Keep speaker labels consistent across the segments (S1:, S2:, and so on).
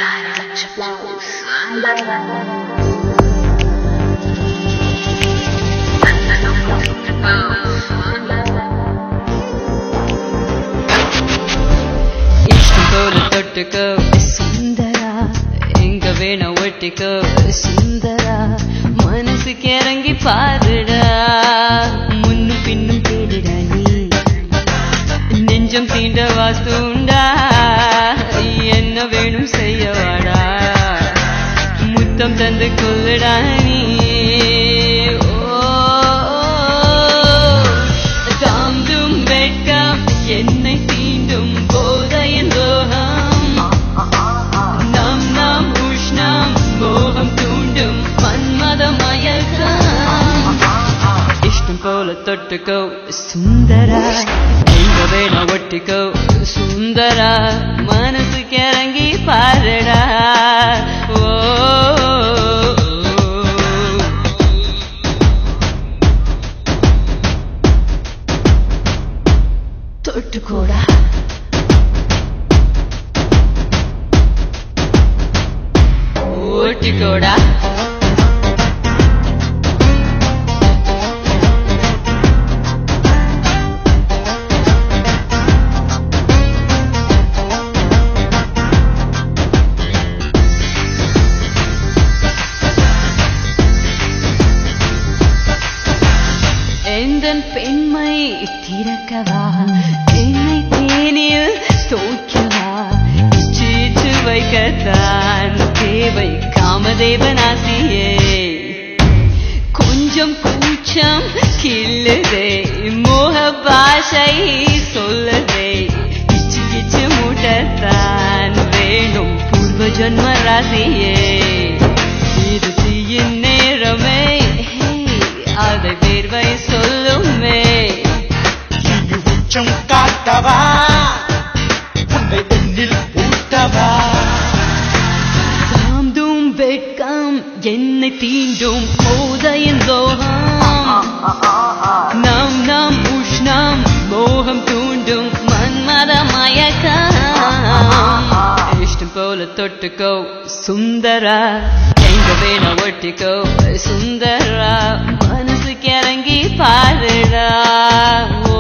S1: தொட்டுக்கோ சுந்தரா எங்க வேணா ஒட்டிக்கோ சுந்தரா மனசுக்கு இறங்கி பாருடா முன்னும் பின்னும் தேடுடா நீ நெஞ்சம் தீண்ட வாஸ்துண்டா என்ன வேணும் செய்யவாடா முத்தம் தந்து கொள்ளுடா நீ தாந்தும் வெட்கம் என்னை தீண்டும் போதையின் லோகம் நம் நம் உஷ்ணம் மோகம் தூண்டும் மன்மத மயக்கம் இஷ்டம் போல தொட்டுக்கோ சுந்தரா எங்க வேணா ஒட்டிக்கோ சுந்தரா மனசுக்கு இறங்கி பாருடா ஓ தொட்டுக்கோடா ஒட்டிக்கோடா எந்தன் பெண்மை திறக்கவா என்னை தேனில் தோக்கவா சீட்டு வைக்கத்தான் தேவை காமதேவனாசியே கொஞ்சம் கூச்சம் கிள்ளுதே மோக பாஷை சொல்லுதே கிச்சு கிச்சு மூட்டத்தான் வேணும் பூர்வ ஜன்ம ராசியே இது தீயின் நேரமே அதை வேர்வை சொல்லுமே
S2: இது உச்சம் காட்டவா உன்னை பெண்ணில் ஊட்டவா
S1: தாந்தும் வெட்கம் என்னை தீண்டும் போதையின் லோகம் நம் நம் உஷ்ணம் மோகம் தூண்டும் மன்மத மயக்கம் இஷ்டம் போல தொட்டுக்கோ சுந்தரா எங்க வேணா ஒட்டிக்கோ சுந்தரா மனசுக்கு இறங்கி பாருடா ஓ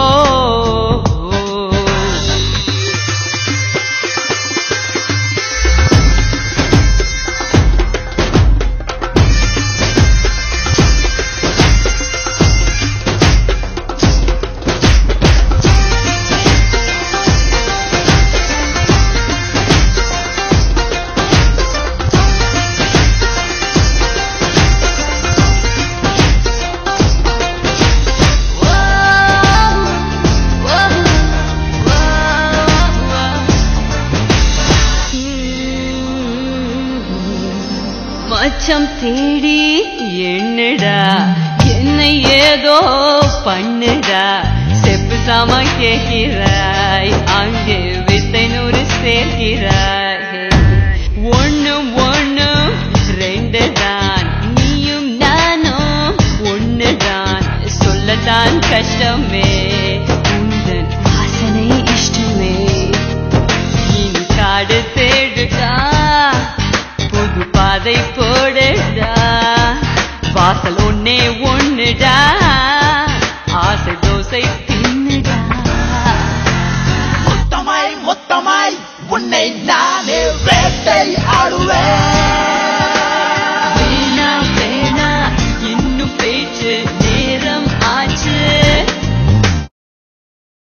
S1: மச்சம் தேடி என்னடா என்னை ஏதோ பண்ணுடா செப்பு சாமா கேட்கிறாய் அங்கே வித்தை நூறு சேர்க்கிறாய் ஒண்ணும் ஒண்ணும் ரெண்டு தான் நீயும் நானும் ஒண்ணுதான் சொல்லத்தான் கஷ்டமே உந்தன் வாசனை இஷ்டமே நீ காடு தேடுடா புது பாதை போடுடா வாசல் ஒன்னே ஒண்ணுடா ஆசை தோசை தின்னுடா
S2: மொத்தமாய் மொத்தமாய் உன்னை நானே வேட்டை ஆடுவேன்